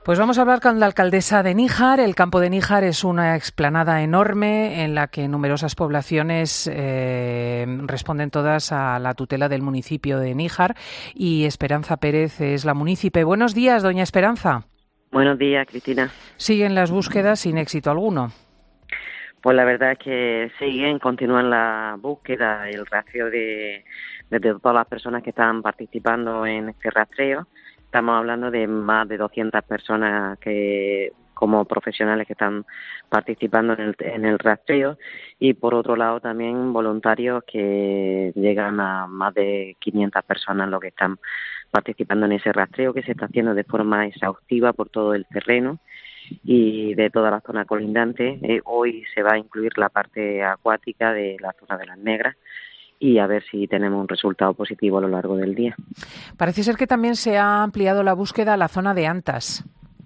Pues vamos a hablar con la alcaldesa de Níjar. El campo de Níjar es una explanada enorme en la que numerosas poblaciones responden todas a la tutela del municipio de Níjar, y Esperanza Pérez es la munícipe. Buenos días, doña Esperanza. Buenos días, Cristina. ¿Siguen las búsquedas sin éxito alguno? Pues la verdad es que continúan la búsqueda, el rastreo de todas las personas que están participando en este rastreo. Estamos hablando de más de 200 personas como profesionales que están participando en el rastreo, y por otro lado también voluntarios que llegan a más de 500 personas los que están participando en ese rastreo, que se está haciendo de forma exhaustiva por todo el terreno y de toda la zona colindante. Hoy se va a incluir la parte acuática de la zona de las Negras, y a ver si tenemos un resultado positivo a lo largo del día. Parece ser que también se ha ampliado la búsqueda a la zona de Antas.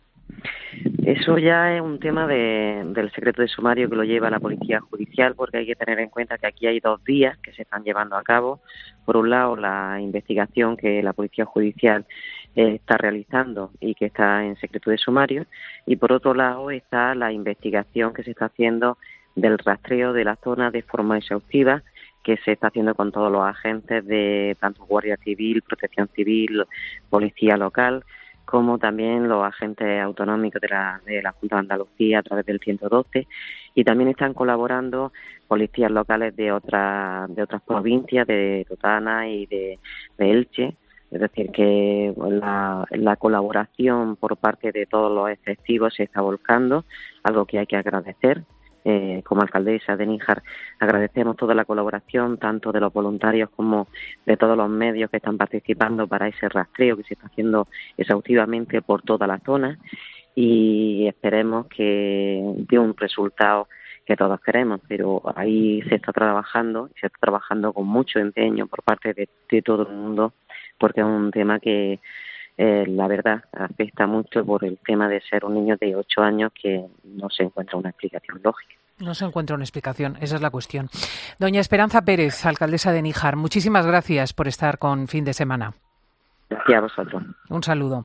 Eso ya es un tema del secreto de sumario que lo lleva la Policía Judicial, porque hay que tener en cuenta que aquí hay 2 vías que se están llevando a cabo. Por un lado, la investigación que la Policía Judicial está realizando y que está en secreto de sumario, y por otro lado está la investigación que se está haciendo del rastreo de la zona de forma exhaustiva, que se está haciendo con todos los agentes de tanto Guardia Civil, Protección Civil, Policía Local, como también los agentes autonómicos de la Junta de Andalucía a través del 112, y también están colaborando policías locales de otras provincias, de Totana y de Elche. Es decir, que la colaboración por parte de todos los efectivos se está volcando, algo que hay que agradecer. Como alcaldesa de Níjar agradecemos toda la colaboración, tanto de los voluntarios como de todos los medios que están participando para ese rastreo que se está haciendo exhaustivamente por toda la zona, y esperemos que dé un resultado que todos queremos, pero ahí se está trabajando con mucho empeño por parte de todo el mundo, porque es un tema que la verdad afecta mucho por el tema de ser un niño de 8 años que no se encuentra una explicación lógica. No se encuentra una explicación, esa es la cuestión. Doña Esperanza Pérez, alcaldesa de Níjar, muchísimas gracias por estar con Fin de Semana. Gracias a vosotros. Un saludo.